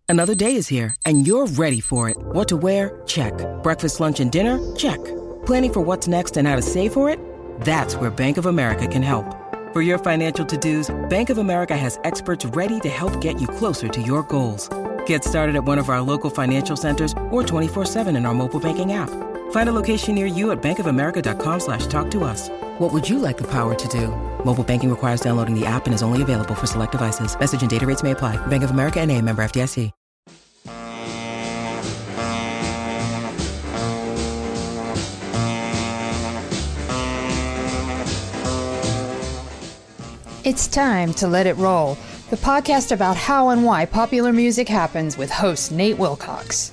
Another day is here, and you're ready for it. What to wear? Check. Breakfast, lunch, and dinner? Check. Planning for what's next and how to save for it? That's where Bank of America can help. For your financial to-dos, Bank of America has experts ready to help get you closer to your goals. Get started at one of our local financial centers or 24/7 in our mobile banking app. Find a location near you at bankofamerica.com/talktous. What would you like the power to do? Mobile banking requires downloading the app and is only available for select devices. Message and data rates may apply. Bank of America N.A., member FDIC. It's time to Let It Roll, the podcast about how and why popular music happens with host Nate Wilcox.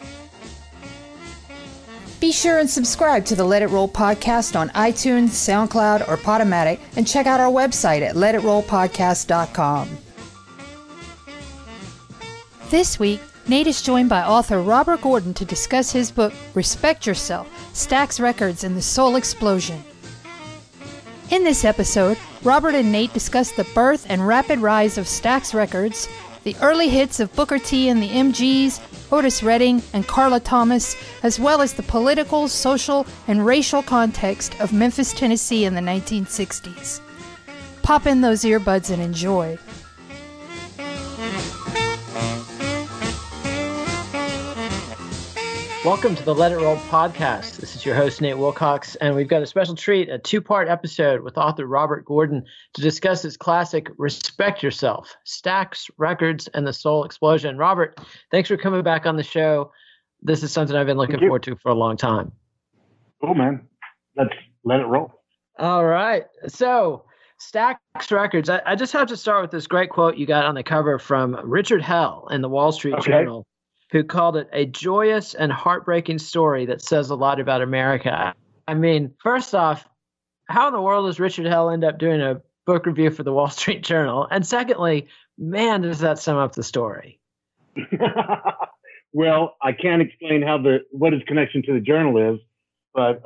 Be sure and subscribe to the Let It Roll podcast on iTunes, SoundCloud, or Podomatic, and check out our website at letitrollpodcast.com. This week, Nate is joined by author Robert Gordon to discuss his book, Respect Yourself, Stax Records and the Soul Explosion. In this episode, Robert and Nate discuss the birth and rapid rise of Stax Records, the early hits of Booker T and the MGs, Otis Redding, and Carla Thomas, as well as the political, social, and racial context of Memphis, Tennessee in the 1960s. Pop in those earbuds and enjoy. Welcome to the Let It Roll podcast. This is your host, Nate Wilcox, and we've got a special treat, a two-part episode with author Robert Gordon to discuss his classic, Respect Yourself, Stax Records and the Soul Explosion. Robert, thanks for coming back on the show. This is something I've been looking forward to for a long time. Cool, man. Let's let it roll. All right. So, Stax Records, I just have to start with this great quote you got on the cover from Richard Hell in the Wall Street Journal, who called it a joyous and heartbreaking story that says a lot about America. I mean, first off, how in the world does Richard Hell end up doing a book review for the Wall Street Journal? And secondly, man, does that sum up the story? Well, I can't explain what his connection to the Journal is, but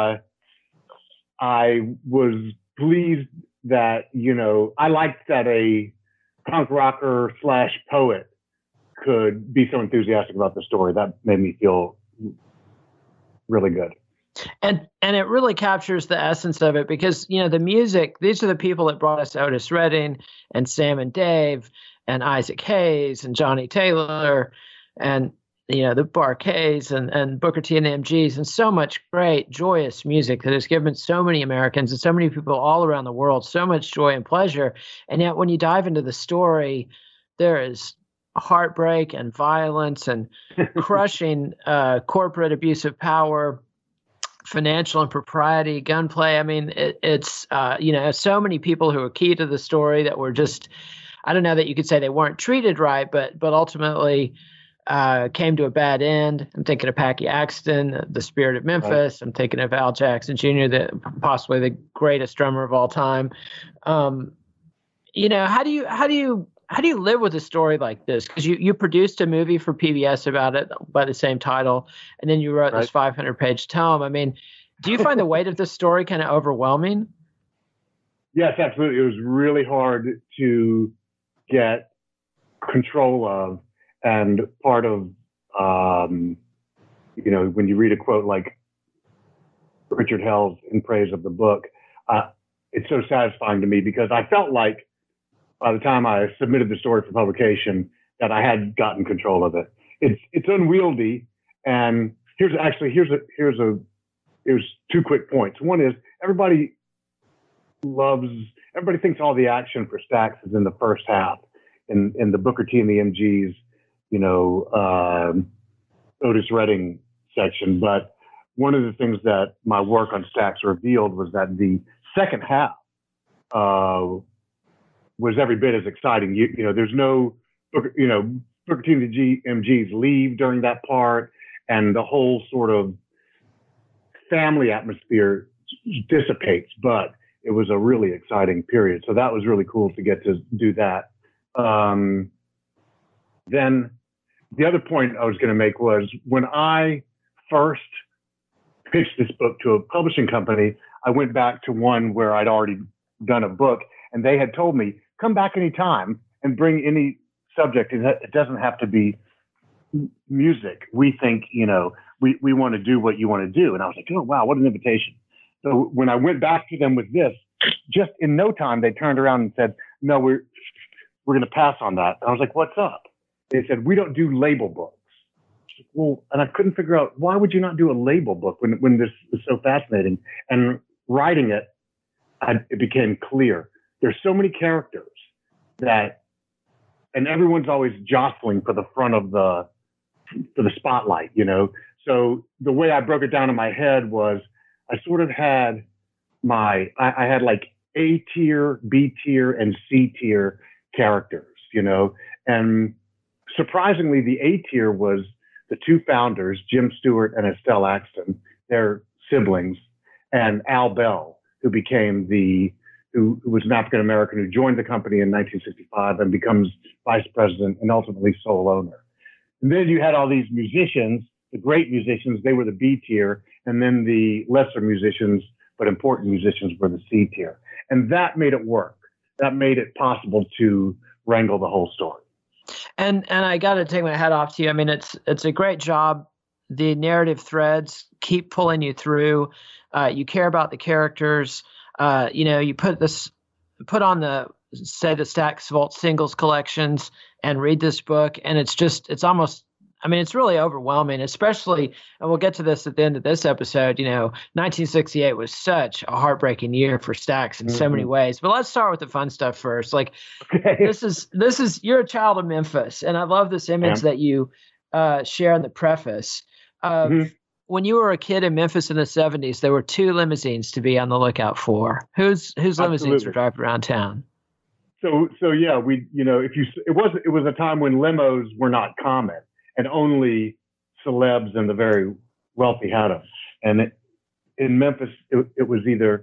I was pleased that, I liked that a punk rocker / poet could be so enthusiastic about the story. That made me feel really good. And it really captures the essence of it because, the music, these are the people that brought us Otis Redding and Sam and Dave and Isaac Hayes and Johnny Taylor and, the Bar-Kays and Booker T and the MGs and so much great, joyous music that has given so many Americans and so many people all around the world so much joy and pleasure. And yet when you dive into the story, there is heartbreak and violence and crushing corporate abuse of power, financial impropriety, gunplay. I mean, it's so many people who are key to the story that were just, I don't know that you could say they weren't treated right, but ultimately came to a bad end. I'm thinking of Packy Axton, the Spirit of Memphis. Right. I'm thinking of Al Jackson Jr., possibly the greatest drummer of all time. How do you live with a story like this? Because you produced a movie for PBS about it by the same title, and then you wrote this 500-page tome. I mean, do you find the weight of this story kind of overwhelming? Yes, absolutely. It was really hard to get control of, and part of, when you read a quote like Richard Hell's in praise of the book, it's so satisfying to me because I felt like by the time I submitted the story for publication, that I had gotten control of it. It's unwieldy, and here's 2 quick points. One is everybody thinks all the action for Stax is in the first half, in the Booker T and the MGs, Otis Redding section. But one of the things that my work on Stax revealed was that the second half was every bit as exciting. There's no, Booker T and the MGs leave during that part, and the whole sort of family atmosphere dissipates, but it was a really exciting period. So that was really cool to get to do that. Then the other point I was going to make was when I first pitched this book to a publishing company, I went back to one where I'd already done a book, and they had told me, come back anytime and bring any subject. It doesn't have to be music. We think, we want to do what you want to do. And I was like, oh, wow, what an invitation. So when I went back to them with this, just in no time, they turned around and said, no, we're going to pass on that. And I was like, what's up? They said, we don't do label books. Well, and I couldn't figure out, why would you not do a label book when this is so fascinating? And writing it, it became clear. There's so many characters and everyone's always jostling for the front of for the spotlight, So the way I broke it down in my head was I sort of had I had like A tier, B tier, and C tier characters, and surprisingly, the A tier was the two founders, Jim Stewart and Estelle Axton, their siblings, and Al Bell, who became who was an African American who joined the company in 1965 and becomes vice president and ultimately sole owner. And then you had all these musicians, the great musicians, they were the B tier, and then the lesser musicians, but important musicians, were the C tier. And that made it work. That made it possible to wrangle the whole story. And I got to take my hat off to you. I mean, it's a great job. The narrative threads keep pulling you through. You care about the characters. You put on the Stax Vault singles collections and read this book, and it's almost, I mean, it's really overwhelming, especially, and we'll get to this at the end of this episode, 1968 was such a heartbreaking year for Stax in so many ways. But let's start with the fun stuff first. Like, this is, you're a child of Memphis, and I love this image that you share in the preface. When you were a kid in Memphis in the 70s, there were two limousines to be on the lookout for. Whose limousines were driving around town? So yeah, it was a time when limos were not common, and only celebs and the very wealthy had them. And in Memphis, it was either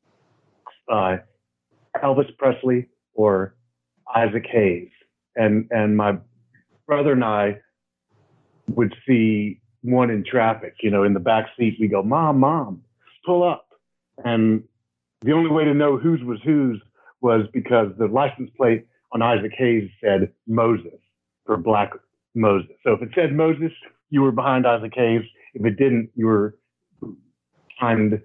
Elvis Presley or Isaac Hayes. And my brother and I would see one in traffic, in the back seat. We go, Mom, pull up. And the only way to know whose was because the license plate on Isaac Hayes said Moses, for Black Moses. So if it said Moses, you were behind Isaac Hayes. If it didn't, you were behind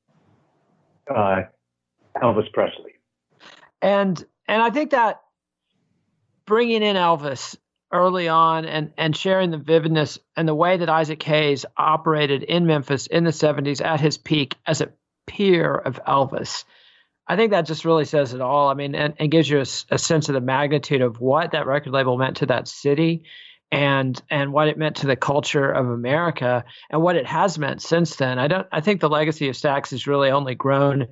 Elvis Presley. And I think that bringing in Elvis early on and sharing the vividness and the way that Isaac Hayes operated in Memphis in the 70s at his peak as a peer of Elvis, I think that just really says it all. I mean, and gives you a sense of the magnitude of what that record label meant to that city and what it meant to the culture of America and what it has meant since then. I think the legacy of Stax has really only grown,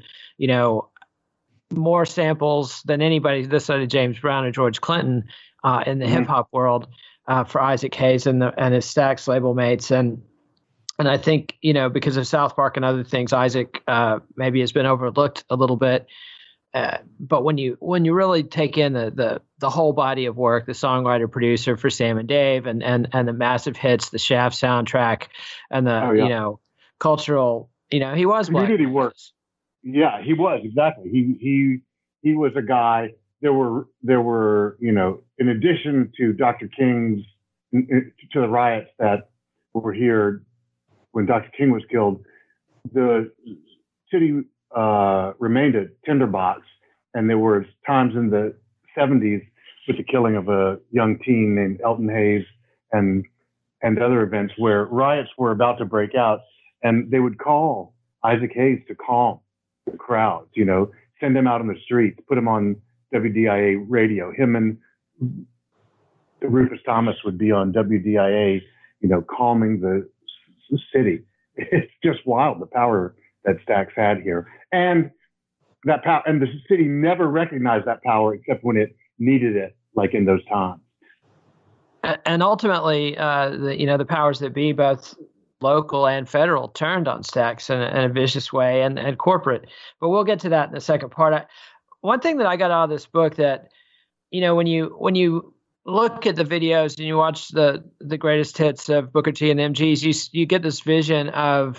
more samples than anybody this side of James Brown or George Clinton in the hip hop world for Isaac Hayes and his Stax label mates. And I think, because of South Park and other things, Isaac maybe has been overlooked a little bit. But when you really take in the whole body of work, the songwriter producer for Sam and Dave and the massive hits, the Shaft soundtrack and the cultural, he was black. Community work. Yeah, he was, exactly. He was a guy. There were in addition to Dr. King's, to the riots that were here when Dr. King was killed, the city remained a tinderbox, and there were times in the 70s with the killing of a young teen named Elton Hayes and other events where riots were about to break out, and they would call Isaac Hayes to calm the crowds, send him out on the streets, put him on WDIA radio. Him and Rufus Thomas would be on WDIA, calming the city. It's just wild, the power that Stax had here. And that power, and the city never recognized that power except when it needed it, like in those times. And ultimately, the powers that be, both local and federal, turned on Stax in a vicious way, and corporate. But we'll get to that in the second part. One thing that I got out of this book that, when you look at the videos and you watch the greatest hits of Booker T and the MGs, you get this vision of,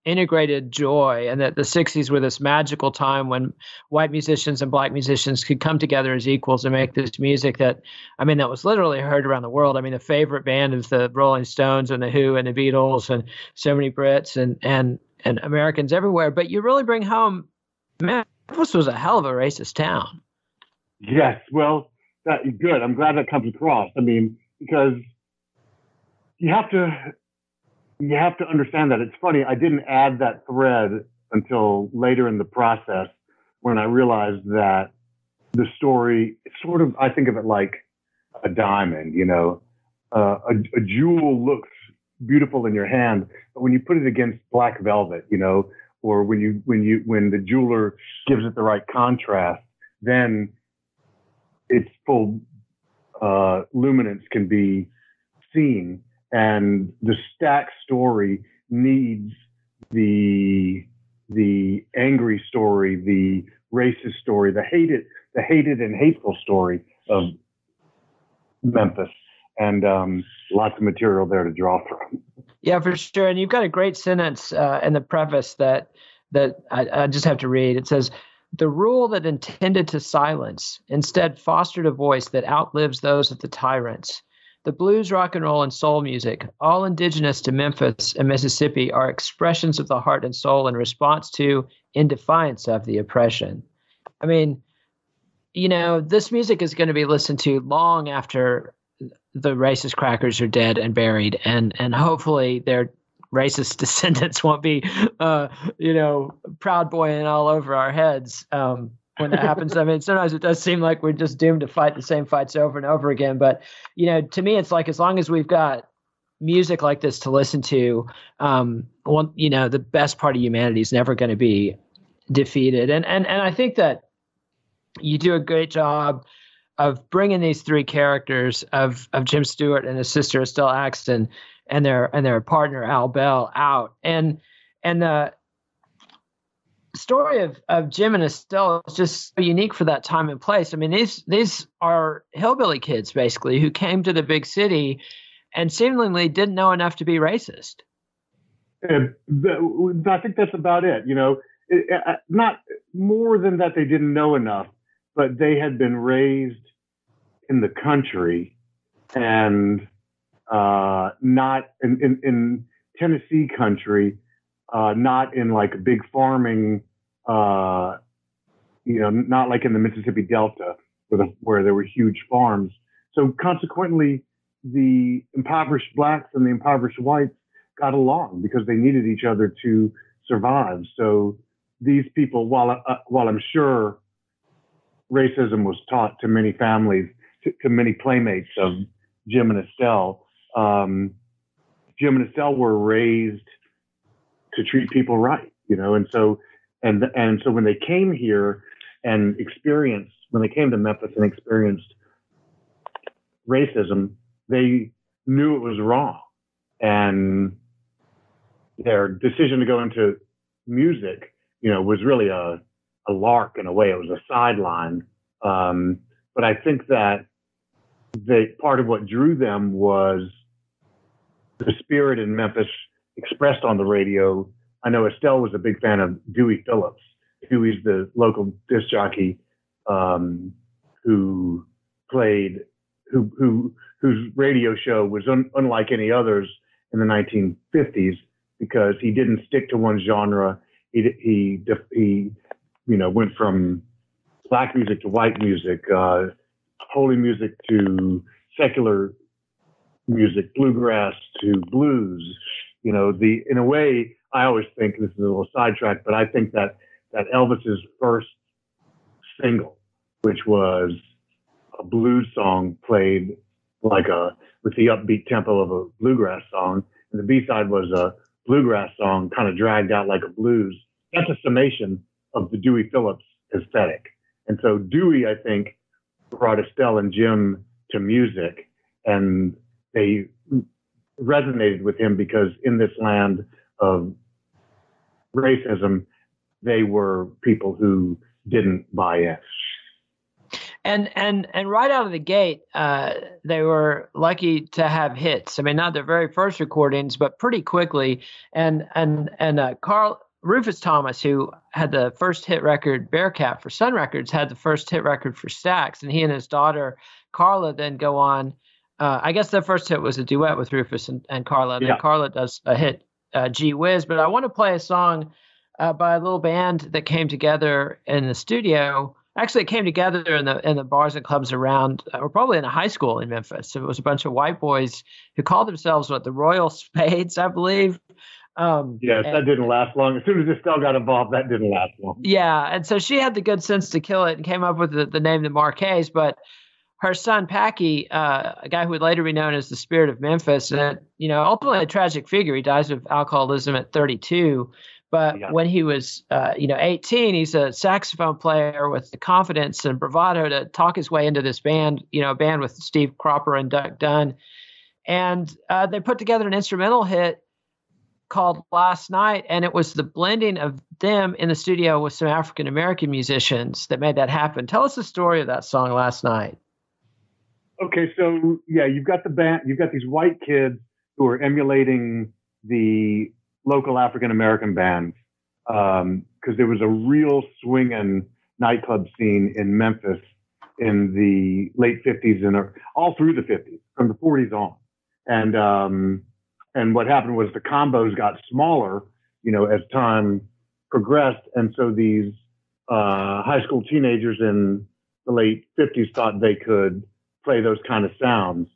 integrated joy, and that the 60s were this magical time when white musicians and black musicians could come together as equals and make this music that, I mean, that was literally heard around the world. I mean, the favorite band is the Rolling Stones and the Who and the Beatles and so many Brits and Americans everywhere. But you really bring home, Memphis was a hell of a racist town. Yes, well, good. I'm glad that comes across. I mean, because you have to understand that. It's funny, I didn't add that thread until later in the process when I realized that the story, sort of, I think of it like a diamond, you know. A jewel looks beautiful in your hand, but when you put it against black velvet, you know, or when the jeweler gives it the right contrast, then its full luminance can be seen. And the Stax story needs the angry story, the racist story, the hated and hateful story of Memphis, and lots of material there to draw from. Yeah, for sure. And you've got a great sentence in the preface that I just have to read. It says, "The rule that intended to silence instead fostered a voice that outlives those of the tyrants. The blues, rock and roll, and soul music, all indigenous to Memphis and Mississippi, are expressions of the heart and soul in response to, in defiance of, the oppression." I mean, you know, this music is going to be listened to long after the racist crackers are dead and buried, and hopefully their racist descendants won't be, you know, Proud Boying all over our heads when that happens. I mean, sometimes it does seem like we're just doomed to fight the same fights over and over again. But, you know, to me, it's like, as long as we've got music like this to listen to, you know, the best part of humanity is never going to be defeated. And I think that you do a great job of bringing these three characters of Jim Stewart and his sister Estelle Axton and their partner Al Bell out. And the story of Jim and Estelle is just so unique for that time and place. I mean, these are hillbilly kids basically who came to the big city and seemingly didn't know enough to be racist. I think that's about it. You know, not more than that they didn't know enough, but they had been raised in the country and not in Tennessee country, not in like a big farming, you know, not like in the Mississippi Delta where there were huge farms. So consequently, the impoverished blacks and the impoverished whites got along because they needed each other to survive. So these people, while I'm sure racism was taught to many families, to many playmates of Jim and Estelle, Jim and Estelle were raised to treat people right, you know, and so when they came here and when they came to Memphis and experienced racism, they knew it was wrong, and their decision to go into music, you know, was really a lark in a way. It was a sideline, but I think that part of what drew them was the spirit in Memphis expressed on the radio. I know Estelle was a big fan of Dewey Phillips. Dewey's the local disc jockey whose radio show was unlike any others in the 1950s because he didn't stick to one genre. He you know, went from black music to white music, holy music to secular music, bluegrass to blues. You know, in a way, I always think, this is a little sidetrack, but I think that Elvis's first single, which was a blues song played with the upbeat tempo of a bluegrass song, and the B-side was a bluegrass song kind of dragged out like a blues. That's a summation of the Dewey Phillips aesthetic. And so Dewey, I think, brought Estelle and Jim to music, and they resonated with him because in this land of racism, they were people who didn't buy in. And right out of the gate, they were lucky to have hits. I mean, not their very first recordings, but pretty quickly. And Rufus Thomas, who had the first hit record, Bearcat, for Sun Records, had the first hit record for Stax, and he and his daughter Carla then go on. I guess their first hit was a duet with Rufus and Carla, and then Carla does a hit, Gee Whiz. But I want to play a song by a little band that came together in the studio. Actually, it came together in the bars and clubs around, or probably in a high school in Memphis. So it was a bunch of white boys who called themselves the Royal Spades, I believe. That didn't last long. As soon as Estelle got involved, that didn't last long. Yeah, and so she had the good sense to kill it and came up with the name the Marqués. But her son Packy, a guy who would later be known as the Spirit of Memphis, and ultimately a tragic figure. He dies of alcoholism at 32. But when he was, 18, he's a saxophone player with the confidence and bravado to talk his way into this band, a band with Steve Cropper and Duck Dunn. And they put together an instrumental hit called Last Night. And it was the blending of them in the studio with some African-American musicians that made that happen. Tell us the story of that song, Last Night. Okay, so, you've got the band, you've got these white kids who are emulating the local African-American bands, because there was a real swinging nightclub scene in Memphis in the late 50s and all through the 50s, from the 40s on. And what happened was the combos got smaller, as time progressed. And so these high school teenagers in the late 50s thought they could play those kind of sounds.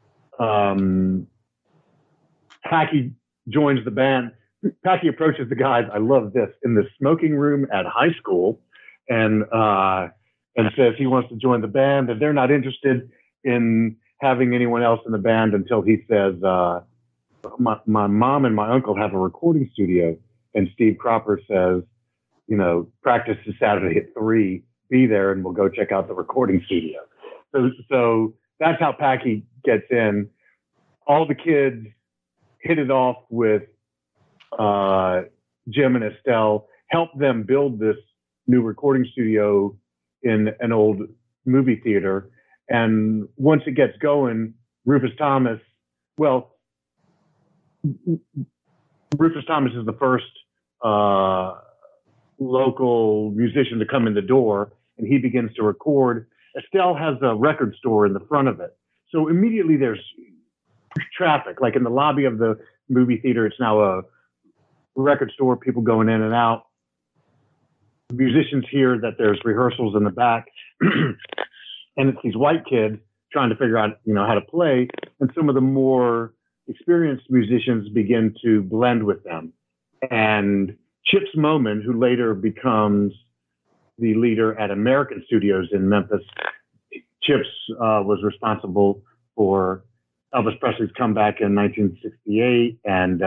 Packy joins the band. Packy approaches the guys, I love this, in the smoking room at high school and says he wants to join the band, and they're not interested in having anyone else in the band until he says, my mom and my uncle have a recording studio. And Steve Cropper says, practice is Saturday at 3, be there and we'll go check out the recording studio. So that's how Packy gets in. All the kids hit it off with Jim and Estelle, helped them build this new recording studio in an old movie theater. And once it gets going, Rufus Thomas is the first local musician to come in the door, and he begins to record. Estelle has a record store in the front of it. So immediately there's traffic. Like in the lobby of the movie theater, it's now a record store, people going in and out. Musicians hear that there's rehearsals in the back, and it's these white kids trying to figure out, how to play. And some of the more experienced musicians begin to blend with them. And Chips Moman, who later becomes the leader at American Studios in Memphis, Chips was responsible for Elvis Presley's comeback in 1968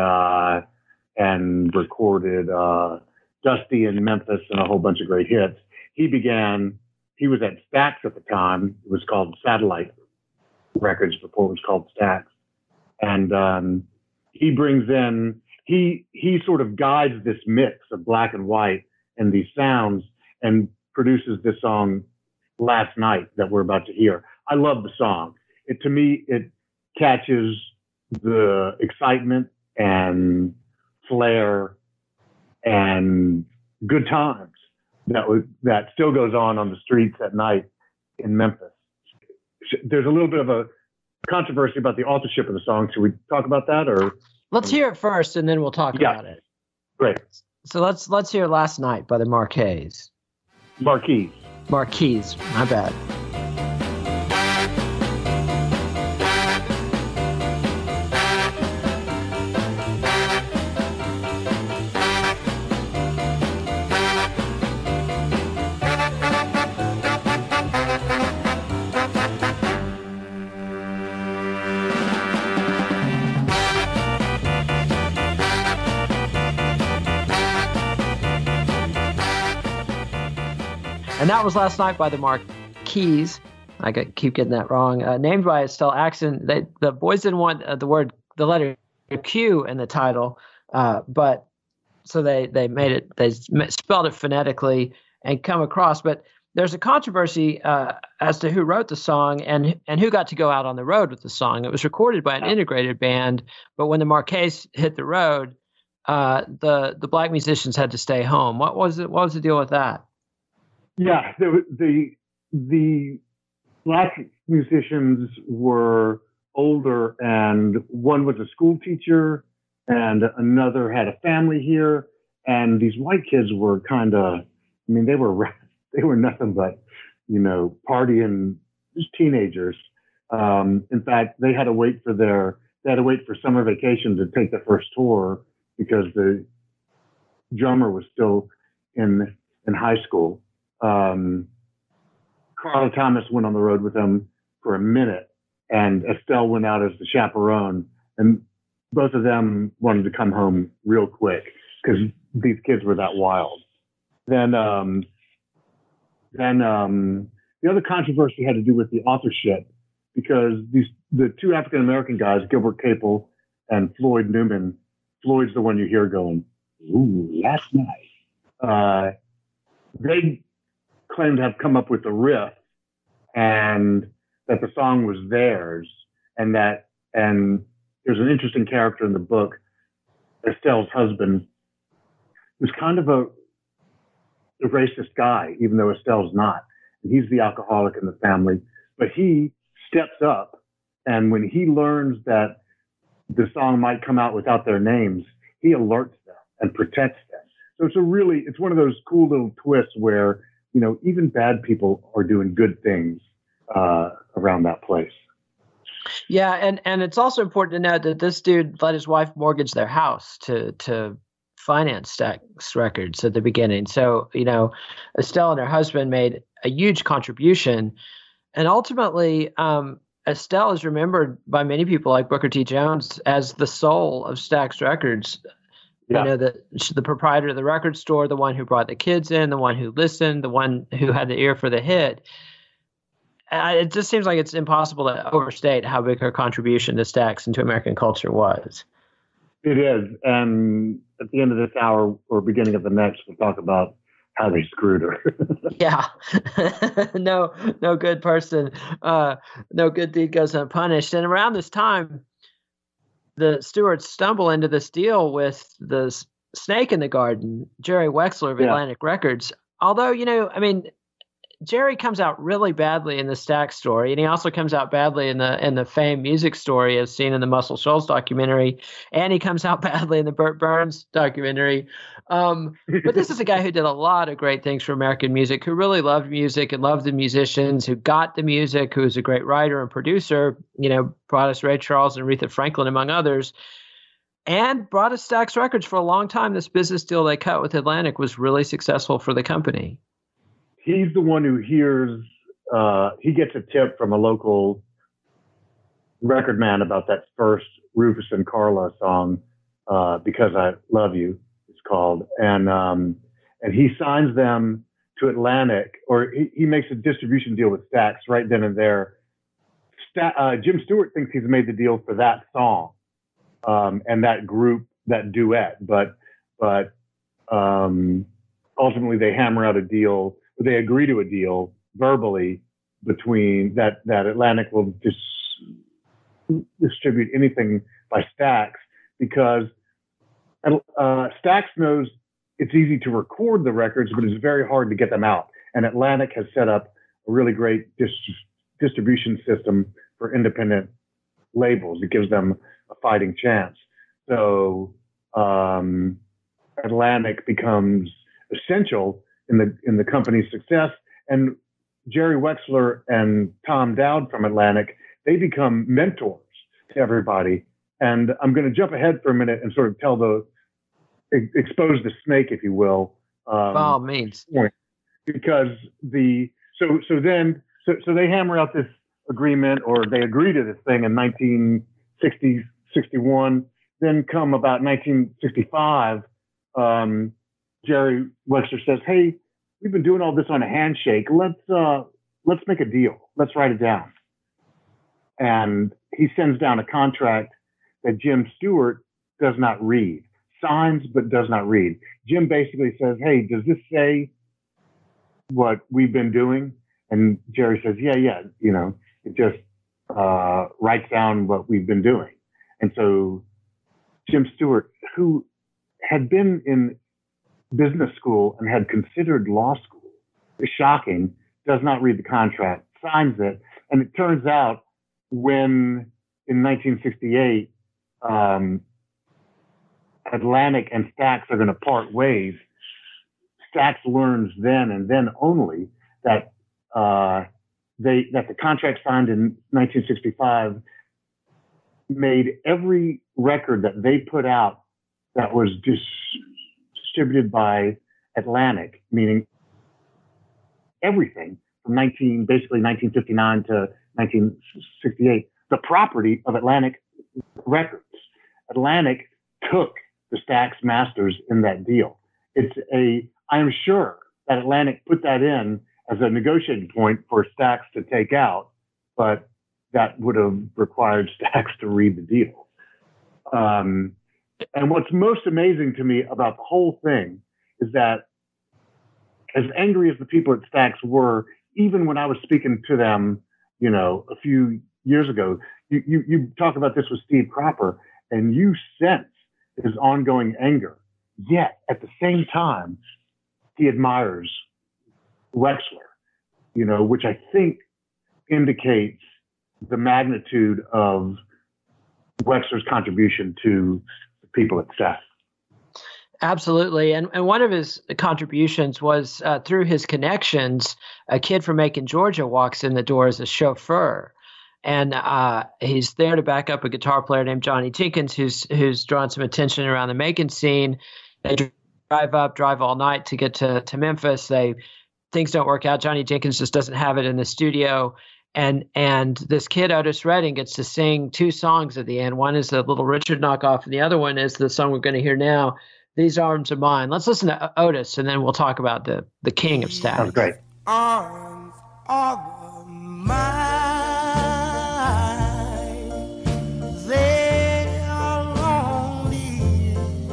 and recorded Dusty in Memphis and a whole bunch of great hits. He was at Stax at the time. It was called Satellite Records before it was called Stax. And he brings in, he sort of guides this mix of black and white and these sounds and produces this song Last Night that we're about to hear. I love the song. To me, it catches the excitement and flair and good times that still goes on the streets at night in Memphis. There's a little bit of a controversy about the authorship of the song. Should we talk about that, or let's hear it first and then we'll talk about it? Great. So let's hear Last Night by the Marqués. Marquis, my bad. And that was Last Night by the Marqués. Keep getting that wrong. Named by Estelle Axon. The boys didn't want the letter Q in the title, but so they made it. They spelled it phonetically and come across. But there's a controversy as to who wrote the song and who got to go out on the road with the song. It was recorded by an integrated band, but when the Marqués hit the road, the black musicians had to stay home. What was it? What was the deal with that? Yeah, the black musicians were older, and one was a school teacher, and another had a family here, and these white kids were kind of, I mean, they were nothing but, partying, just teenagers. In fact, they had to wait for summer vacation to take the first tour because the drummer was still in high school. Carla Thomas went on the road with them for a minute, and Estelle went out as the chaperone, and both of them wanted to come home real quick because these kids were that wild. Then the other controversy had to do with the authorship, because the two African American guys, Gilbert Capel and Floyd Newman. Floyd's the one you hear going, "Ooh, last night." They claimed to have come up with the riff, and that the song was theirs, and there's an interesting character in the book, Estelle's husband, who's kind of a racist guy, even though Estelle's not. And he's the alcoholic in the family, but he steps up, and when he learns that the song might come out without their names, he alerts them and protects them. So it's one of those cool little twists where, even bad people are doing good things around that place. Yeah, and it's also important to note that this dude let his wife mortgage their house to finance Stax Records at the beginning. So, Estelle and her husband made a huge contribution. And ultimately, Estelle is remembered by many people like Booker T. Jones as the soul of Stax Records. Yeah. The proprietor of the record store, the one who brought the kids in, the one who listened, the one who had the ear for the hit. It just seems like it's impossible to overstate how big her contribution to Stax and to American culture was. It is. And at the end of this hour or beginning of the next, we'll talk about how they screwed her. Yeah. No good person, no good deed goes unpunished. And around this time, the Stewarts stumble into this deal with the snake in the garden, Jerry Wexler of Atlantic Records. Although, Jerry comes out really badly in the Stax story, and he also comes out badly in the Fame music story, as seen in the Muscle Shoals documentary, and he comes out badly in the Burt Burns documentary. But this is a guy who did a lot of great things for American music, who really loved music and loved the musicians, who got the music, who was a great writer and producer. Brought us Ray Charles and Aretha Franklin, among others, and brought us Stax Records for a long time. This business deal they cut with Atlantic was really successful for the company. He's the one who hears, he gets a tip from a local record man about that first Rufus and Carla song, Because I Love You, it's called. And he signs them to Atlantic, or he makes a distribution deal with Stax right then and there. Jim Stewart thinks he's made the deal for that song and that group, that duet. But ultimately they hammer out a deal. They agree to a deal verbally between that Atlantic will distribute anything by Stax, because Stax knows it's easy to record the records, but it's very hard to get them out. And Atlantic has set up a really great distribution system for independent labels. It gives them a fighting chance. So Atlantic becomes essential in the company's success. And Jerry Wexler and Tom Dowd from Atlantic, they become mentors to everybody. And I'm going to jump ahead for a minute and sort of expose the snake, if you will. By all means. Because so they hammer out this agreement, or they agree to this thing in 1960, 61. Then come about 1965, Jerry Wexler says, "Hey, we've been doing all this on a handshake. Let's make a deal. Let's write it down." And he sends down a contract that Jim Stewart does not read, signs but does not read. Jim basically says, "Hey, does this say what we've been doing? And Jerry says, yeah, you know, it just writes down what we've been doing. And so Jim Stewart, who had been in business school and had considered law school, is shocking, does not read the contract, signs it. And it turns out when in 1968, Atlantic and Stax are going to part ways, Stax learns then and then only that that the contract signed in 1965 made every record that they put out that was distributed by Atlantic, meaning everything from basically 1959 to 1968, the property of Atlantic Records. Atlantic took the Stax masters in that deal. I am sure that Atlantic put that in as a negotiating point for Stax to take out, but that would have required Stax to read the deal. And what's most amazing to me about the whole thing is that as angry as the people at Stax were, even when I was speaking to them, you know, a few years ago, you talk about this with Steve Cropper, and you sense his ongoing anger. Yet at the same time, he admires Wexler, you know, which I think indicates the magnitude of Wexler's contribution to the people at Stax. Absolutely. And one of his contributions was through his connections, a kid from Macon, Georgia walks in the door as a chauffeur. And he's there to back up a guitar player named Johnny Jenkins, who's drawn some attention around the Macon scene. They drive all night to get to Memphis. Things don't work out. Johnny Jenkins just doesn't have it in the studio. And this kid, Otis Redding, gets to sing two songs at the end. One is the Little Richard knockoff, and the other one is the song we're going to hear now, These Arms Are Mine. Let's listen to Otis, and then we'll talk about the king of Stax. Sounds great. Arms are mine. They are lonely,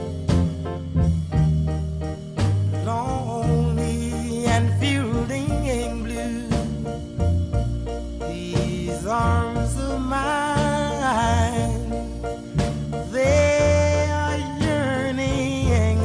lonely and fielding blue. These arms are mine. They are yearning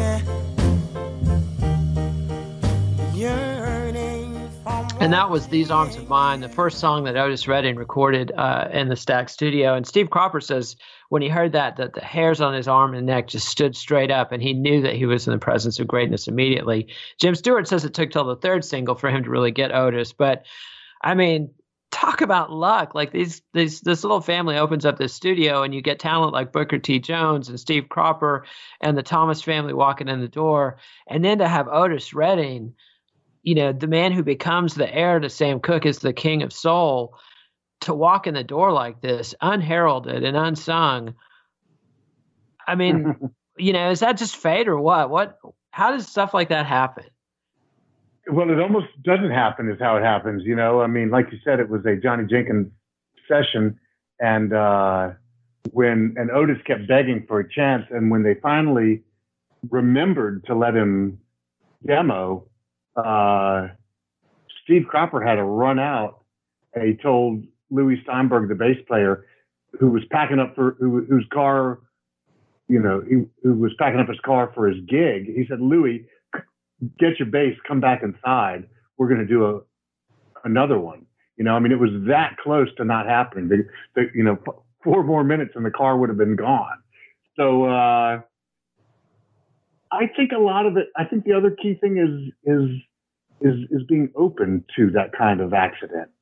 from. And that was These Arms of Mine, the first song that Otis Redding recorded in the Stax studio. And Steve Cropper says when he heard that the hairs on his arm and neck just stood straight up, and he knew that he was in the presence of greatness immediately. Jim Stewart says it took till the third single for him to really get Otis. But, I mean, talk about luck. Like this little family opens up this studio, and you get talent like Booker T. Jones and Steve Cropper and the Thomas family walking in the door. And then to have Otis Redding, you know, the man who becomes the heir to Sam Cooke as the king of soul, to walk in the door like this, unheralded and unsung. I mean, you know, is that just fate or what? How does stuff like that happen? Well, it almost doesn't happen is how it happens. You know, I mean, like you said, it was a Johnny Jenkins session, and Otis kept begging for a chance. And when they finally remembered to let him demo, Steve Cropper had to run out, and he told Louis Steinberg, the bass player, who was packing up whose car, you know, who was packing up his car for his gig. He said, "Louis, get your bass, come back inside. We're going to do another one." You know, I mean, it was that close to not happening. You know, 4 more minutes and the car would have been gone. So I think a lot of it. I think the other key thing is being open to that kind of accident.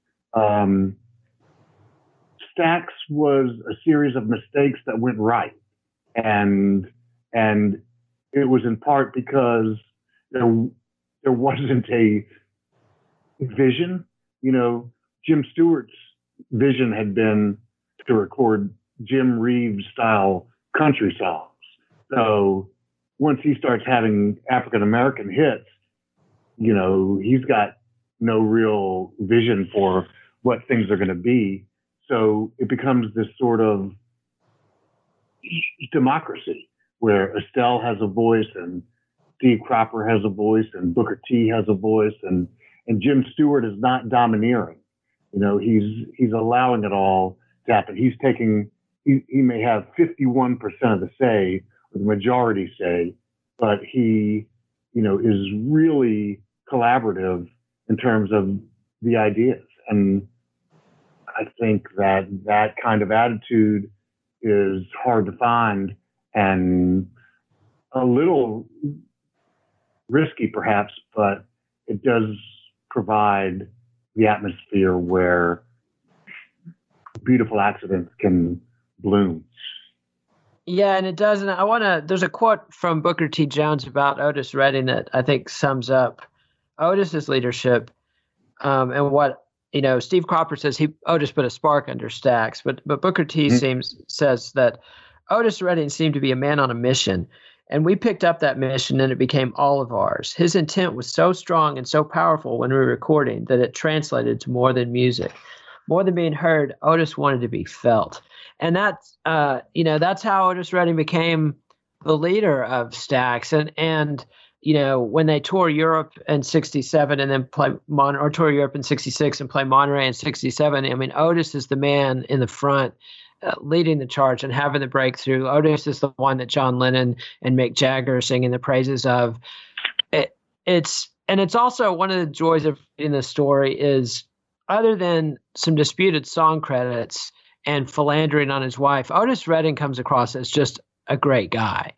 Stax was a series of mistakes that went right, and it was in part because there wasn't a vision. You know, Jim Stewart's vision had been to record Jim Reeves style country songs. So once he starts having African American hits, you know, he's got no real vision for what things are going to be. So it becomes this sort of democracy where Estelle has a voice and Steve Cropper has a voice and Booker T has a voice and and Jim Stewart is not domineering. You know, he's allowing it all to happen. He's taking, he may have 51% of the say, or the majority say, but he, you know, is really collaborative in terms of the ideas. And I think that kind of attitude is hard to find and a little risky perhaps, but it does provide the atmosphere where beautiful accidents can bloom. Yeah, and it does. And there's a quote from Booker T. Jones about Otis Redding that I think sums up Otis's leadership, and what, you know, Steve Cropper says Otis put a spark under Stax, but Booker T. says that Otis Redding seemed to be a man on a mission, and we picked up that mission and it became all of ours. His intent was so strong and so powerful when we were recording that it translated to more than music. More than being heard, Otis wanted to be felt. And that's, you know, that's how Otis Redding became the leader of Stax. And you know, when they tour Europe in 67 and then or tour Europe in 66 and play Monterey in 67, I mean, Otis is the man in the front, leading the charge and having the breakthrough. Otis is the one that John Lennon and Mick Jagger are singing the praises of. It's also one of the joys of in the story is, other than some disputed song credits and philandering on his wife, Otis Redding comes across as just a great guy.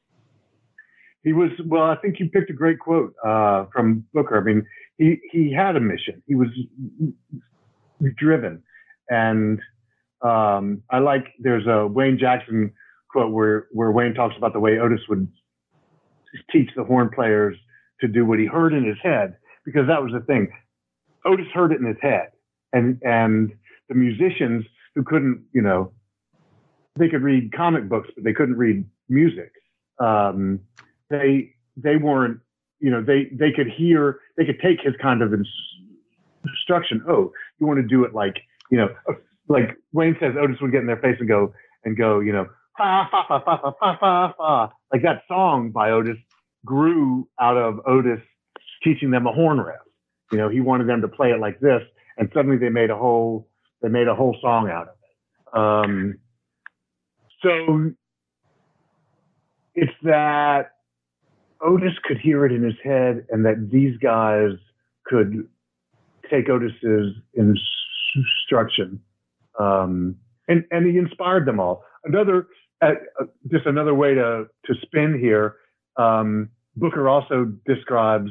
He was, well, I think you picked a great quote from Booker. I mean, he had a mission. He was driven. And I like, there's a Wayne Jackson quote where Wayne talks about the way Otis would teach the horn players to do what he heard in his head, because that was the thing. Otis heard it in his head. And the musicians who couldn't, you know, they could read comic books, but they couldn't read music. They weren't, you know, they could hear, they could take his kind of instruction. Oh, you want to do it like, you know, like Wayne says, Otis would get in their face and go, you know, fa, fa, fa, fa, fa, fa, fa, fa. Like that song by Otis grew out of Otis teaching them a horn riff. You know, he wanted them to play it like this, and suddenly they made a whole song out of it. So it's that Otis could hear it in his head, and that these guys could take Otis's instruction, and he inspired them all. Just another way to spin here. Booker also describes.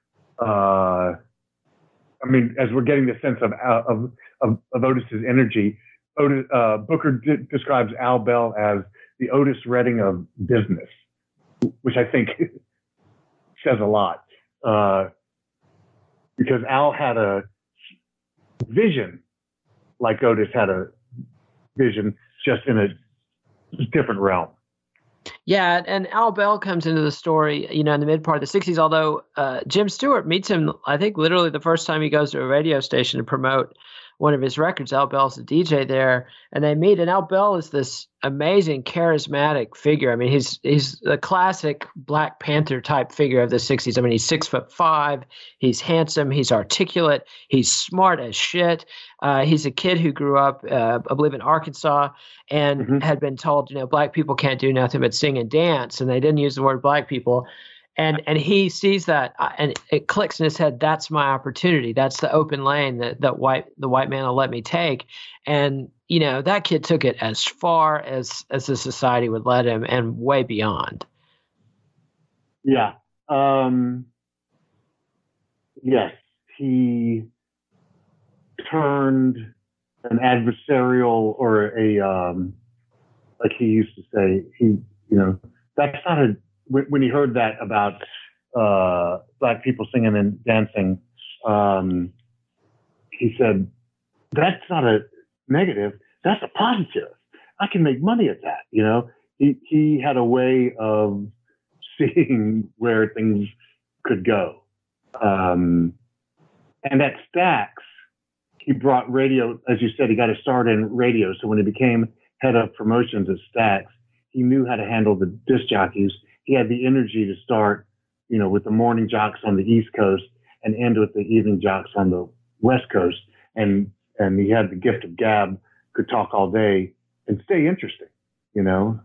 I mean, as we're getting the sense of Otis's energy, Booker describes Al Bell as the Otis Redding of business, which I think says a lot, because Al had a vision like Otis had a vision, just in a different realm. Yeah, and Al Bell comes into the story, you know, in the mid part of the 60s, although Jim Stewart meets him, I think, literally the first time he goes to a radio station to promote one of his records. Al Bell's a DJ there, and they meet, and Al Bell is this amazing, charismatic figure. I mean, he's the classic Black Panther type figure of the 60s. I mean, he's 6'5", he's handsome, he's articulate, he's smart as shit. He's a kid who grew up, I believe, in Arkansas, and had been told, you know, black people can't do nothing but sing and dance, and they didn't use the word black people. And he sees that, and it clicks in his head. That's my opportunity. That's the open lane that the white man will let me take. And you know, that kid took it as far as the society would let him, and way beyond. Yeah. Yes, he turned an adversarial, or a like he used to say. That's not a. When he heard that about black people singing and dancing, he said, "That's not a negative. That's a positive. I can make money at that." You know, he had a way of seeing where things could go. And at Stax, he brought radio. As you said, he got a start in radio. So when he became head of promotions at Stax, he knew how to handle the disc jockeys. He had the energy to start, you know, with the morning jocks on the East Coast, and end with the evening jocks on the West Coast. And he had the gift of gab, could talk all day and stay interesting, you know?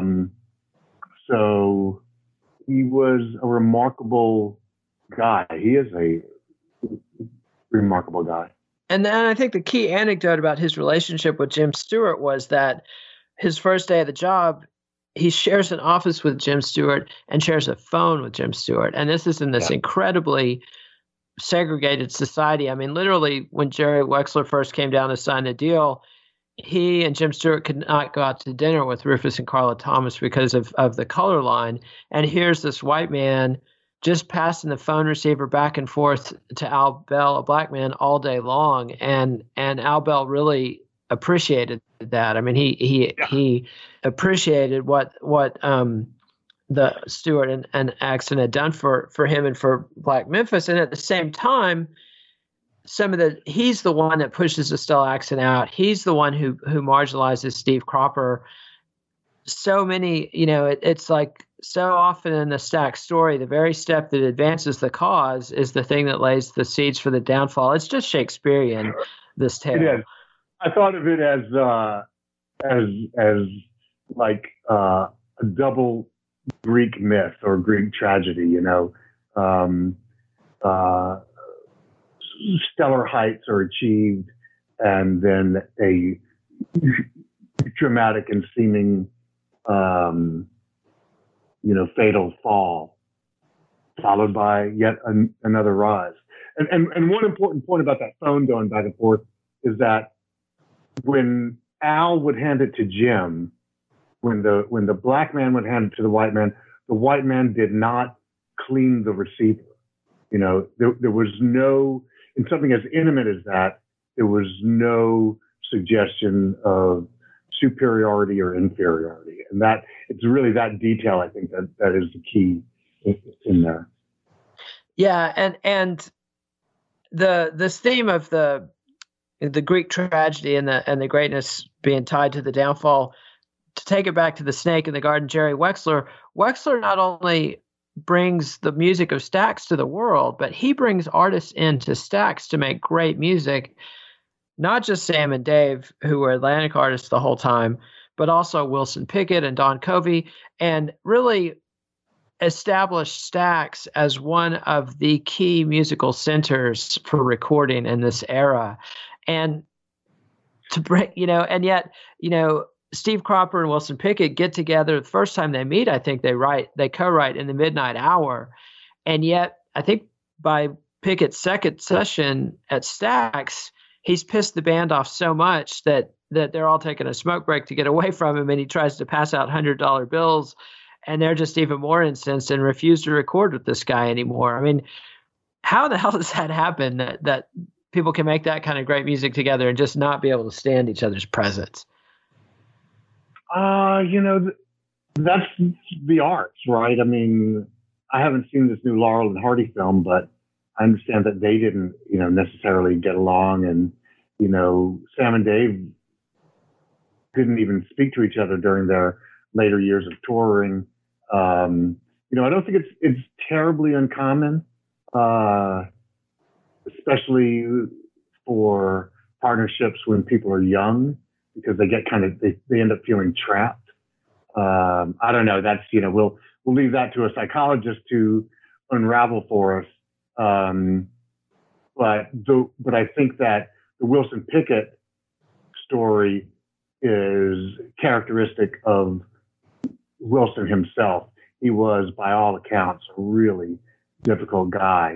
So he was a remarkable guy. He is a remarkable guy. And then I think the key anecdote about his relationship with Jim Stewart was that his first day of the job, he shares an office with Jim Stewart and shares a phone with Jim Stewart. And this is in this incredibly segregated society. I mean, literally, when Jerry Wexler first came down to sign the deal, he and Jim Stewart could not go out to dinner with Rufus and Carla Thomas because of the color line. And here's this white man just passing the phone receiver back and forth to Al Bell, a black man, all day long. And Al Bell really appreciated that. I mean, he appreciated what the Stewart and Axton had done for him and for Black Memphis. And at the same time, he's the one that pushes Estelle Axton out. He's the one who marginalizes Steve Cropper. So many, you know, it's like so often in the Stax story, the very step that advances the cause is the thing that lays the seeds for the downfall. It's just Shakespearean, this tale. It is. I thought of it as like a double Greek myth or Greek tragedy, you know. Stellar heights are achieved, and then a dramatic and seeming, fatal fall, followed by yet another rise. And one important point about that phone going back and forth is that when Al would hand it to Jim, when the black man would hand it to the white man did not clean the receiver. You know, there was no, in something as intimate as that, there was no suggestion of superiority or inferiority. And that it's really that detail, I think, that is the key in there. Yeah, and this theme of the Greek tragedy and the greatness being tied to the downfall, to take it back to the Snake in the Garden, Jerry Wexler not only brings the music of Stax to the world, but he brings artists into Stax to make great music, not just Sam and Dave, who were Atlantic artists the whole time, but also Wilson Pickett and Don Covey, and really established Stax as one of the key musical centers for recording in this era. And to bring, and yet, Steve Cropper and Wilson Pickett get together. The first time they meet, I think they co-write in the Midnight Hour. And yet, I think by Pickett's second session at Stax, he's pissed the band off so much that they're all taking a smoke break to get away from him, and he tries to pass out $100 bills, and they're just even more incensed and refuse to record with this guy anymore. I mean, how the hell does that happen, that people can make that kind of great music together and just not be able to stand each other's presence? That's the arts, right? I mean, I haven't seen this new Laurel and Hardy film, but I understand that they didn't, necessarily get along. And, Sam and Dave didn't even speak to each other during their later years of touring. I don't think it's terribly uncommon, especially for partnerships when people are young, because they get they end up feeling trapped. I don't know. That's, we'll leave that to a psychologist to unravel for us. But I think that the Wilson Pickett story is characteristic of Wilson himself. He was, by all accounts, a really difficult guy.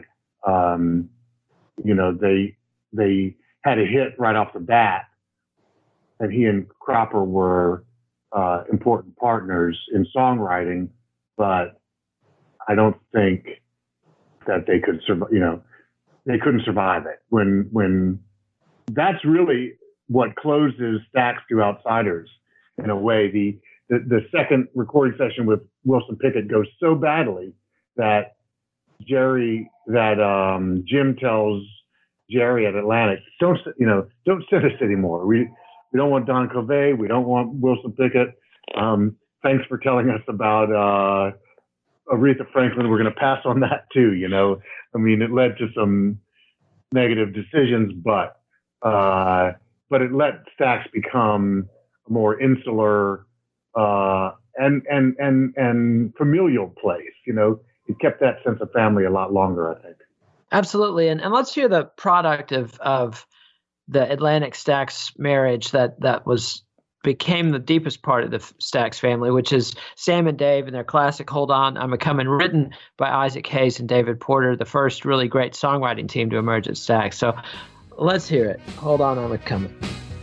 They had a hit right off the bat, and he and Cropper were important partners in songwriting, but I don't think that they could survive. They couldn't survive it. When that's really what closes Stax to outsiders in a way. The second recording session with Wilson Pickett goes so badly that Jim tells Jerry at Atlantic, don't send us anymore. We don't want Don Covey. We don't want Wilson Pickett. Thanks for telling us about Aretha Franklin were going to pass on that too. I mean, it led to some negative decisions, but it let Stax become a more insular and familial place. It kept that sense of family a lot longer, I think. Absolutely. And let's hear the product of the Atlantic Stax marriage that became the deepest part of the Stax family, which is Sam and Dave and their classic Hold On, I'm a Comin', written by Isaac Hayes and David Porter, the first really great songwriting team to emerge at Stax. So let's hear it. Hold On, I'm a Comin'.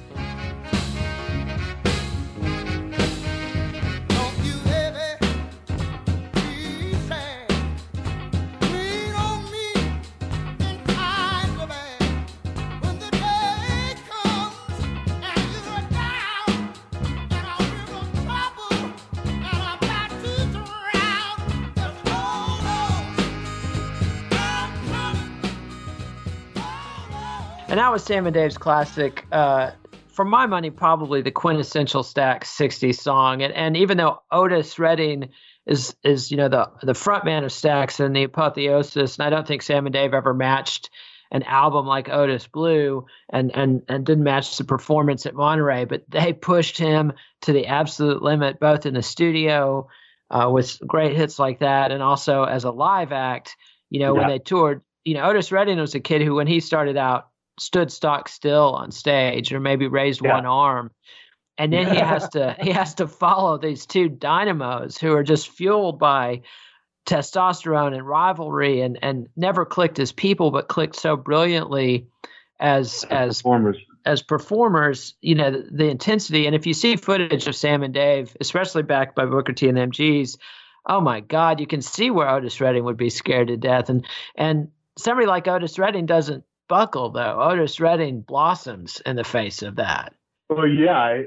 And that was Sam and Dave's classic, for my money, probably the quintessential Stax 60s song. And even though Otis Redding is the front man of Stax and the apotheosis, and I don't think Sam and Dave ever matched an album like Otis Blue and didn't match the performance at Monterey, but they pushed him to the absolute limit, both in the studio with great hits like that, and also as a live act, when they toured. Otis Redding was a kid who, when he started out, stood stock still on stage or maybe raised one arm. And then he has to follow these two dynamos who are just fueled by testosterone and rivalry and never clicked as people, but clicked so brilliantly as performers. As performers, the intensity. And if you see footage of Sam and Dave, especially backed by Booker T and the MGs, oh my God, you can see where Otis Redding would be scared to death. And somebody like Otis Redding doesn't buckle, though. Otis Redding blossoms in the face of that. Well, yeah.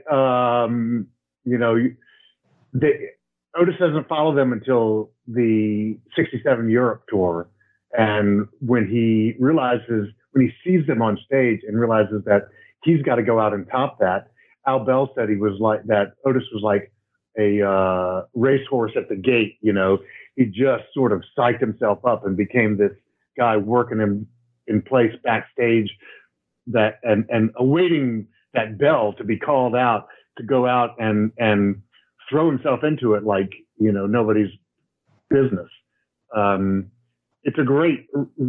Otis doesn't follow them until the 67 Europe tour. And when he sees them on stage and realizes that he's got to go out and top that, Al Bell said he was like that. Otis was like a racehorse at the gate. He just sort of psyched himself up and became this guy working him in place backstage, that and awaiting that bell to be called out to go out and throw himself into it like nobody's business. It's a great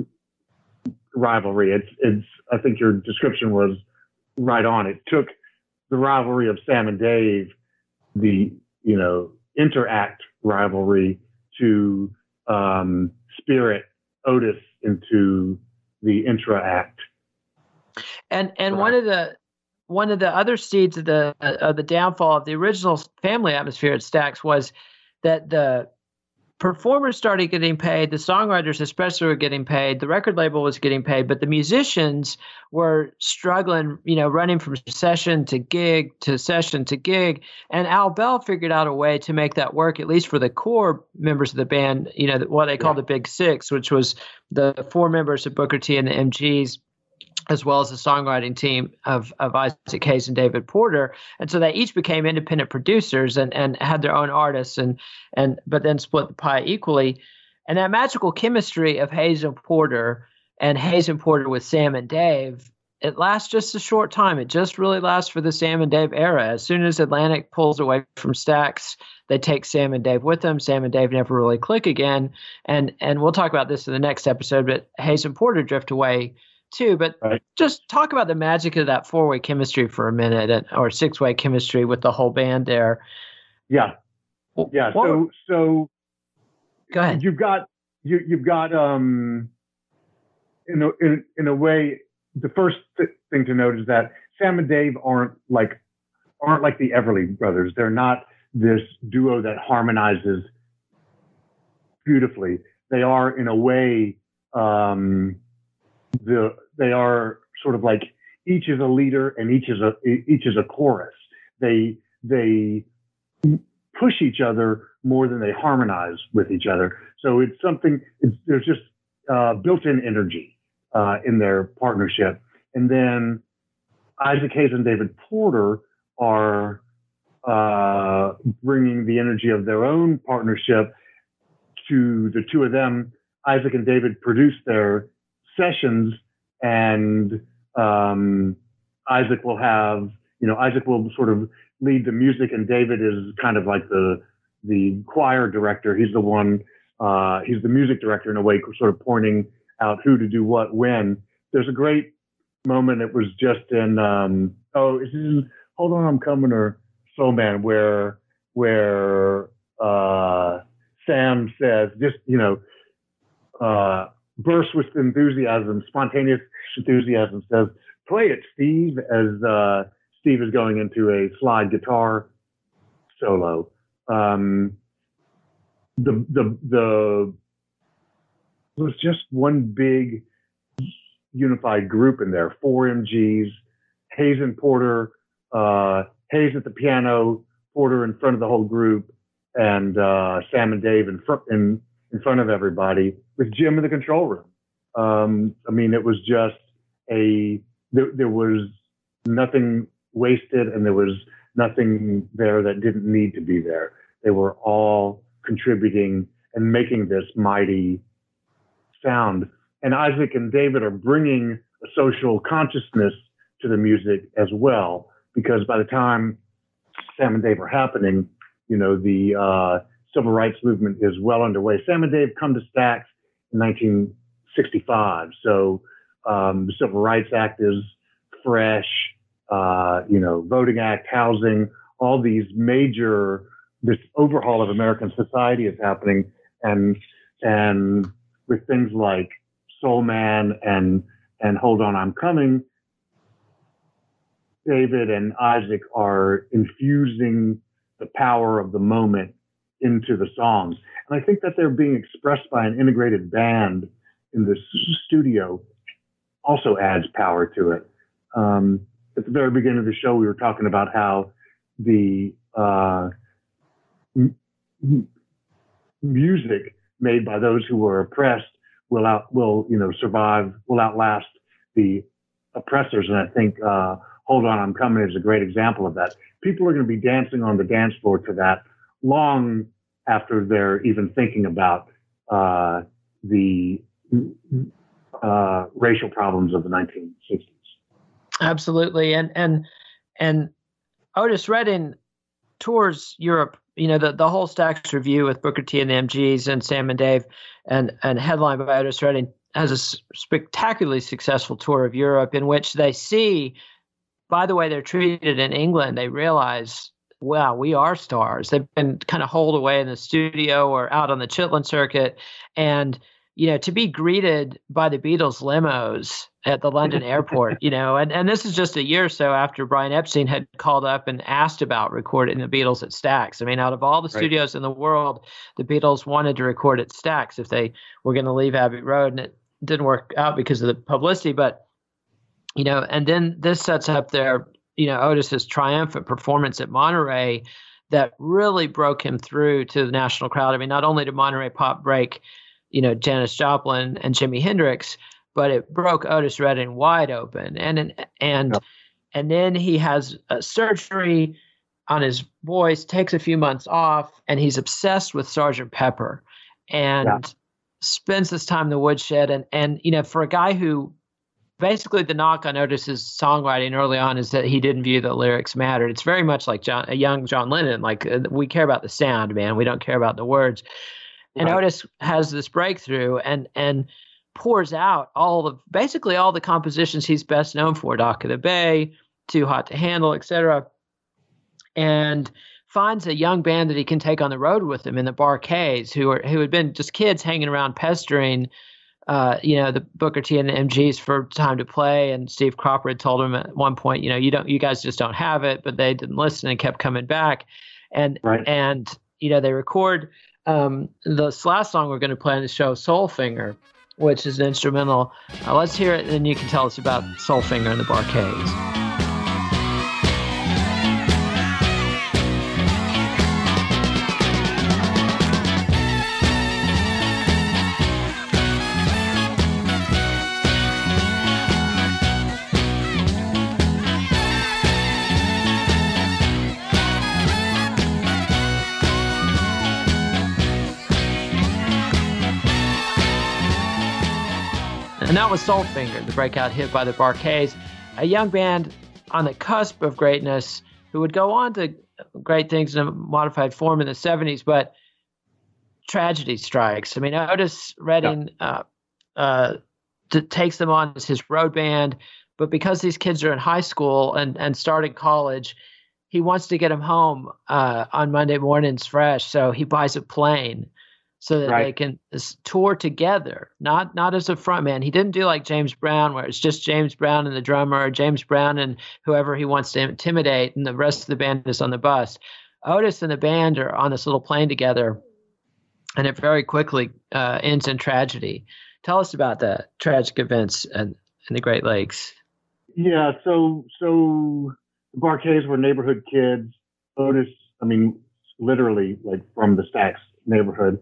rivalry. It's I think your description was right on. It took the rivalry of Sam and Dave, the interact rivalry, to spirit Otis into the intra-act. And one of the other seeds of the downfall of the original family atmosphere at Stax was that the performers started getting paid, the songwriters especially were getting paid, the record label was getting paid, but the musicians were struggling, running from session to gig to session to gig. And Al Bell figured out a way to make that work, at least for the core members of the band, what they called the Big Six, which was the four members of Booker T and the MGs, as well as the songwriting team of Isaac Hayes and David Porter. And so they each became independent producers and had their own artists but then split the pie equally. And that magical chemistry of Hayes and Porter with Sam and Dave, it lasts just a short time. It just really lasts for the Sam and Dave era. As soon as Atlantic pulls away from Stax, they take Sam and Dave with them. Sam and Dave never really click again. And we'll talk about this in the next episode, but Hayes and Porter drift away too. But just talk about the magic of that four-way chemistry for a minute, or six-way chemistry with the whole band there. Yeah. Yeah. So go ahead. You've got in a way, the first thing to note is that Sam and Dave aren't like the Everly Brothers. They're not this duo that harmonizes beautifully. They are, in a way, they are sort of like each is a leader and each is a chorus. They push each other more than they harmonize with each other. So there's just built-in energy in their partnership. And then Isaac Hayes and David Porter are bringing the energy of their own partnership to the two of them, Isaac and David produced their sessions, and Isaac will sort of lead the music, and David is kind of like the choir director. He's the one, he's the music director in a way, sort of pointing out who to do what when. There's a great moment. It was just in, is this in Hold On, I'm Coming, or Soul Man, where Sam says, just, bursts with enthusiasm, spontaneous enthusiasm, says, "Play it, Steve," as Steve is going into a slide guitar solo. There was just one big unified group in there. 4 MGs, Hayes and Porter, Hayes at the piano, Porter in front of the whole group, and Sam and Dave in front of everybody, with Jim in the control room. It was just there was nothing wasted, and there was nothing there that didn't need to be there. They were all contributing and making this mighty sound. And Isaac and David are bringing a social consciousness to the music as well, because by the time Sam and Dave are happening, the civil rights movement is well underway. Sam and Dave come to Stax in 1965. So the Civil Rights Act is fresh, Voting Act, housing, all these this overhaul of American society is happening. And with things like Soul Man and Hold On, I'm Coming, David and Isaac are infusing the power of the moment into the songs. And I think that they're being expressed by an integrated band in the studio also adds power to it. At the very beginning of the show, we were talking about how the music made by those who were oppressed will outlast the oppressors. And I think Hold On, I'm Coming is a great example of that. People are going to be dancing on the dance floor to that long after they're even thinking about the racial problems of the 1960s. Absolutely. And Otis Redding tours Europe, the whole Stax review with Booker T and the MGs and Sam and Dave and headlined by Otis Redding has a spectacularly successful tour of Europe, in which they see, by the way they're treated in England, they realize, wow, we are stars. They've been kind of holed away in the studio or out on the Chitlin circuit. And, to be greeted by the Beatles limos at the London airport, and this is just a year or so after Brian Epstein had called up and asked about recording the Beatles at Stax. Out of all the studios in the world, the Beatles wanted to record at Stax if they were going to leave Abbey Road, and it didn't work out because of the publicity. But, and then this sets up their, Otis's triumphant performance at Monterey that really broke him through to the national crowd. Not only did Monterey Pop break, Janis Joplin and Jimi Hendrix, but it broke Otis Redding wide open. And then he has a surgery on his voice, takes a few months off, and he's obsessed with Sgt. Pepper and spends this time in the woodshed. And for a guy who, basically the knock on Otis's songwriting early on is that he didn't view the lyrics mattered. It's very much like a young John Lennon. Like, we care about the sound, man. We don't care about the words. And Otis has this breakthrough and pours out basically all the compositions he's best known for, Dock of the Bay, Too Hot to Handle, etc. And finds a young band that he can take on the road with him in the Bar-Kays, who had been just kids hanging around pestering the Booker T and the MGs for time to play. And Steve Cropper had told him at one point, you guys just don't have it, but they didn't listen and kept coming back. And they record the last song we're going to play on the show, Soul Finger, which is an instrumental. Let's hear it, and then you can tell us about Soul Finger and the Bar-Kays. And that was Soulfinger, the breakout hit by the Bar-Kays, a young band on the cusp of greatness who would go on to great things in a modified form in the 70s, but tragedy strikes. I mean, Otis Redding takes them on as his road band, but because these kids are in high school and starting college, he wants to get them home on Monday mornings fresh, so he buys a plane so that they can tour together, not as a frontman. He didn't do like James Brown, where it's just James Brown and the drummer, or James Brown and whoever he wants to intimidate, and the rest of the band is on the bus. Otis and the band are on this little plane together, and it very quickly ends in tragedy. Tell us about the tragic events in the Great Lakes. Yeah, so the Bar-Kays were neighborhood kids. Otis, I mean, literally like from the Stax neighborhood,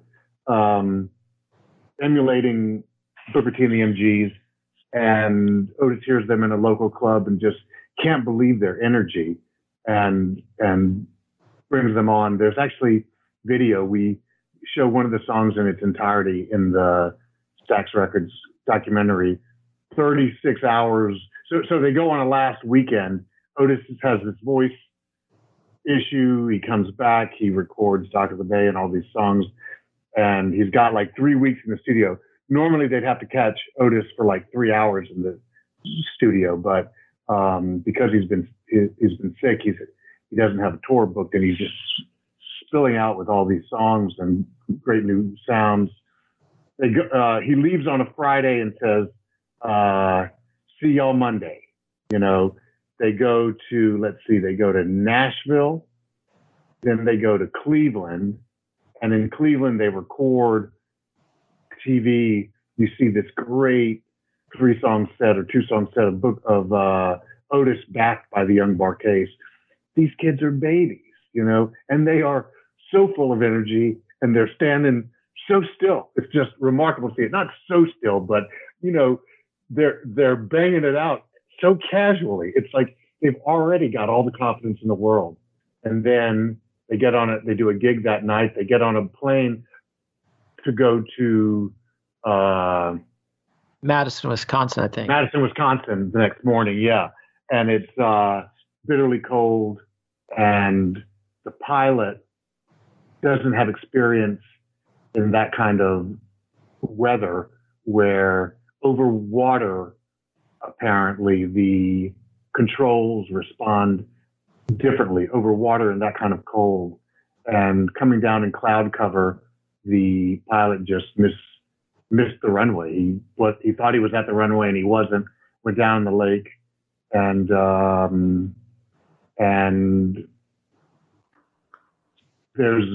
emulating Booker T and the MGs, and Otis hears them in a local club and just can't believe their energy and brings them on. There's actually video. We show one of the songs in its entirety in the Stax Records documentary, 36 hours. So they go on a last weekend. Otis has this voice issue. He comes back, he records Dock of the Bay and all these songs, and he's got like 3 weeks in the studio. Normally they'd have to catch Otis for like 3 hours in the studio, but because he's been sick, he doesn't have a tour booked, and he's just spilling out with all these songs and great new sounds. He leaves on a Friday and says, "See y'all Monday." You know, they go to Nashville, then they go to Cleveland, and in Cleveland they record TV. You see this great 3-song set or 2-song set of Otis backed by the young Bar-Kays. These kids are babies, you know, and they are so full of energy, and they're standing so still. It's just remarkable to see it. Not so still, but you know, they're banging it out so casually. It's like they've already got all the confidence in the world. And then they get on it. They do a gig that night. They get on a plane to go to Madison, Wisconsin, I think. Madison, Wisconsin the next morning. Yeah. And it's bitterly cold, and the pilot doesn't have experience in that kind of weather, where over water, apparently the controls respond differently over water in that kind of cold. And coming down in cloud cover, the pilot just missed the runway. He thought he was at the runway and he wasn't. Went down the lake, and there's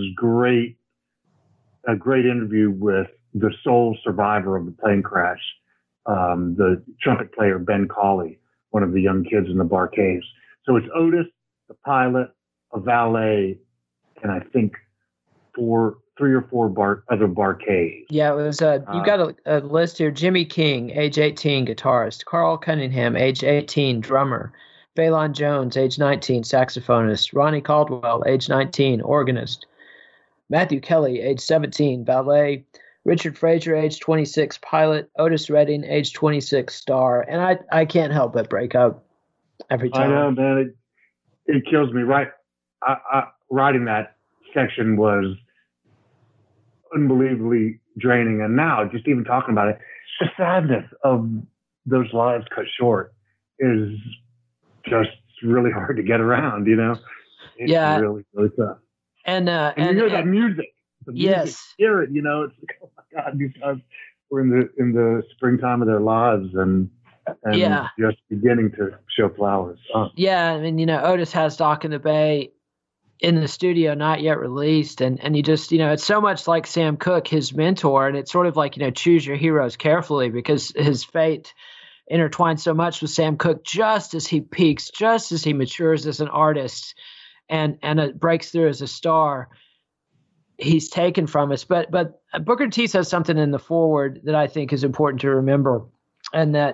a great interview with the sole survivor of the plane crash, the trumpet player Ben Cauley, one of the young kids in the Bar-Kays. So it's Otis, the pilot, a valet, and I think 3 or 4 other Bar-Kays. Yeah, it was. You got a list here: Jimmy King, age 18, guitarist; Carl Cunningham, age 18, drummer; Phelan Jones, age 19, saxophonist; Ronnie Caldwell, age 19, organist; Matthew Kelly, age 17, valet; Richard Frazier, age 26, pilot; Otis Redding, age 26, star. And I can't help but break up every time. I know, man. It kills me. Right, writing that section was unbelievably draining, and now just even talking about it, the sadness of those lives cut short is just really hard to get around. You know, it's really, really tough. And you hear that music. The music, yes, hear it. You know, it's like, oh my God, these guys were in the springtime of their lives, and just beginning to show flowers. Yeah, I mean, you know, Otis has Dock in the Bay in the studio, not yet released, and you just, you know, it's so much like Sam Cooke, his mentor, and it's sort of like, you know, choose your heroes carefully, because his fate intertwines so much with Sam Cooke just as he peaks, just as he matures as an artist, and it breaks through as a star. He's taken from us. But Booker T says something in the foreword that I think is important to remember, and that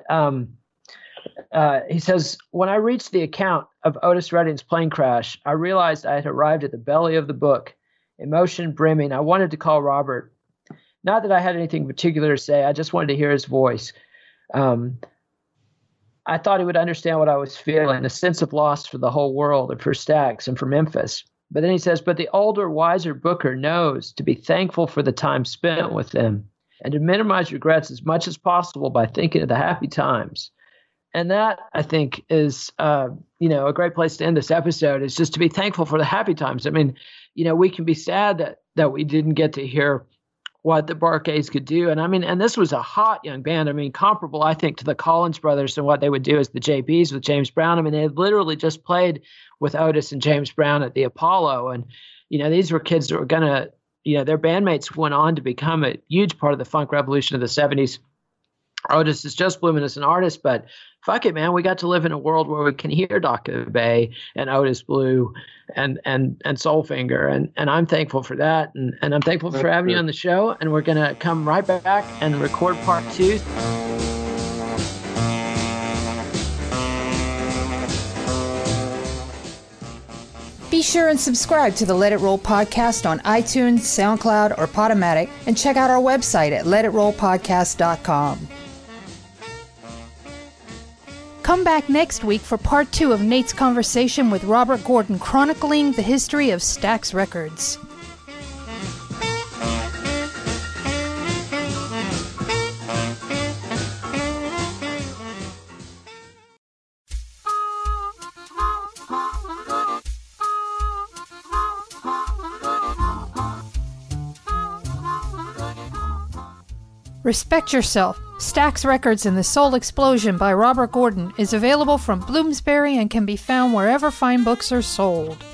he says, "When I reached the account of Otis Redding's plane crash, I realized I had arrived at the belly of the book. Emotion brimming, I wanted to call Robert. Not that I had anything particular to say, I just wanted to hear his voice. I thought he would understand what I was feeling, a sense of loss for the whole world and for Stax and for Memphis. But then he says, but the older, wiser Booker knows to be thankful for the time spent with them and to minimize regrets as much as possible by thinking of the happy times. And that, I think, is, a great place to end this episode, is just to be thankful for the happy times. I mean, we can be sad that we didn't get to hear what the Bar-Kays could do. And I mean, and this was a hot young band. I mean, comparable, I think, to the Collins brothers and what they would do as the JBs with James Brown. I mean, they had literally just played with Otis and James Brown at the Apollo. And, these were kids that were going to, their bandmates went on to become a huge part of the funk revolution of the 70s. Otis is just blooming as an artist, but fuck it, man. We got to live in a world where we can hear Dr. Bay and Otis Blue and Soulfinger. And I'm thankful for that. And I'm thankful for having you on the show. And we're going to come right back and record part 2. Be sure and subscribe to the Let It Roll podcast on iTunes, SoundCloud, or Podomatic, and check out our website at letitrollpodcast.com. Come back next week for part 2 of Nate's conversation with Robert Gordon, chronicling the history of Stax Records. Respect Yourself, Stax Records and the Soul Explosion by Robert Gordon is available from Bloomsbury and can be found wherever fine books are sold.